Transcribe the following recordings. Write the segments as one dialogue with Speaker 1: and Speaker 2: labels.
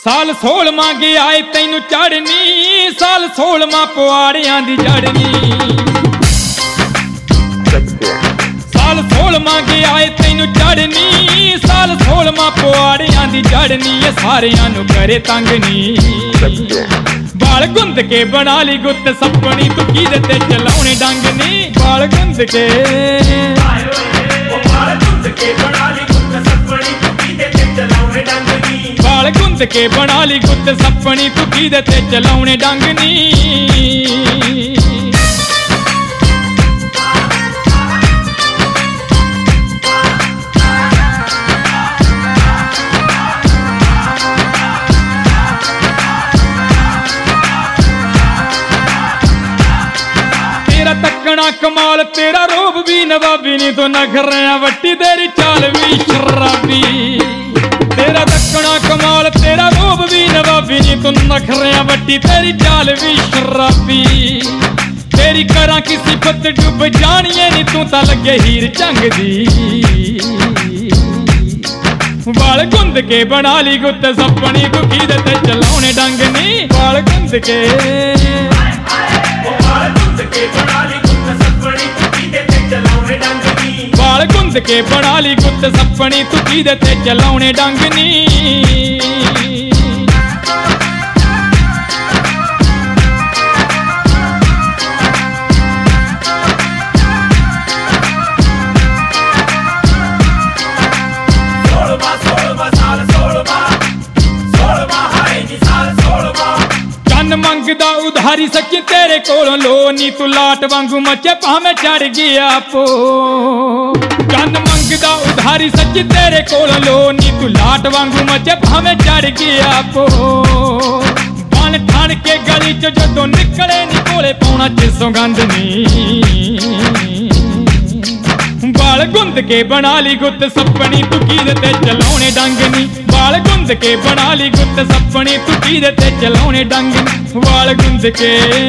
Speaker 1: साल 16वां गया है तैनू चढ़नी, साल 16वां पुआड़ियां दी जड़नी। साल 16वां गया है तैनू चढ़नी, साल 16वां पुआड़ियां दी जड़नी। ये सारियां नू करे तंगनी, बाल गुंद के बना ली गुत्त सपनी। तू कीदे ते चलाउणे डंगनी, बाल गुंद के बाल गुंद के बना ली गुत्त सपनी। तू कीदे ते चलाउणे डंगनी। तेरा तकना कमाल, तेरा रूप भी नवाबी नी। तो नखरियां वट्टी तेरी चाल भी शराबी। तेरा तकना कमाल, तेरा रूप भी नवाबी नी। तो नखरियां वट्टी तेरी चाल भी शराबी। तेरी करा की सिफत डुब जानिए नी, तू तां लगे हीर चंग दी। बाल गुंद के बना ली गुत्त सपनी। तू कीदे ते चलाउणे डंगनी, बाल गुंद के बाल गुंद के बना ली गुत्त सपनी। तू कीदे ते चलाउणे डंगनी। मंगदा उधारी सच्ची तेरे कोलों लो नी। तू लाट वांगू मचे भावें चढ़ गया पो। चंद मंगदा उधारी सच्ची तेरे कोलों लो नी। तू लाट वांगू मचे भावें चढ़ गया पो। बन ठण के गली च जदों निकले नी, कोले पाउणा जिसों गंद नी। बाल गुंद के बना ली गुत्त सपनी। तू कीदे ते चलाउणे डंगनी, बाल गुंद के बना ली गुत्त सपनी। तू कीदे ते चलाउणे डंगनी, बाल गुंद के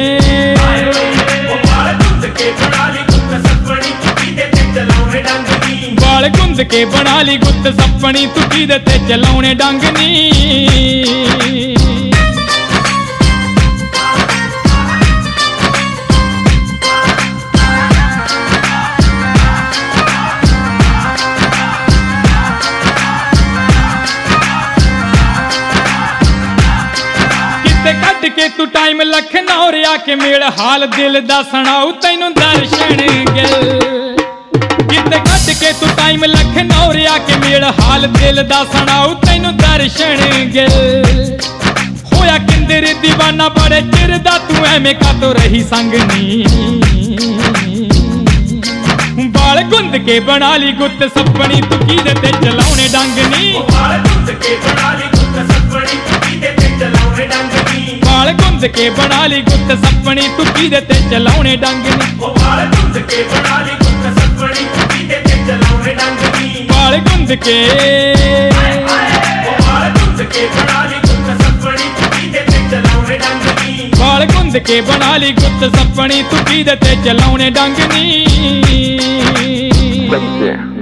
Speaker 1: बाल गुंद के बना ली गुत्त सपनी। तू कीदे ते चलाउणे डंगनी। कट के तू टाइम लखनऊ आके मेल हाल दिल दा सुनाऊ तैनू दर्शन गिल। किते कट के तू टाइम लखनऊ आके मेल हाल दिल दा सुनाऊ तैनू दर्शन गिल। होया किंदर दीवाना बड़े चिर दा, तू एवें कातों रही संगनी। बाल गुंद के बना ली गुत्त सपनी। तू कीदे ते चलाउणे डंगनी, बाल गुंद के बना ली गुत्त सपनी। तू कीदे ते चलाउणे डंगनी, बाल गुंद के बना ली गुत्त सपनी। तू कीदे ते चलाउणे डंगनी, बाल गुंद के बना ली गुत्त सपनी। तू कीदे ते चलाउणे डंगनी, बाल गुंद के बाल गुंद के बना ली गुत्त सपनी। तू कीदे ते चलाउणे डंगनी, बाल गुंद के बना ली गुत्त सपनी। तू कीदे ते चलाउणे डंगनी।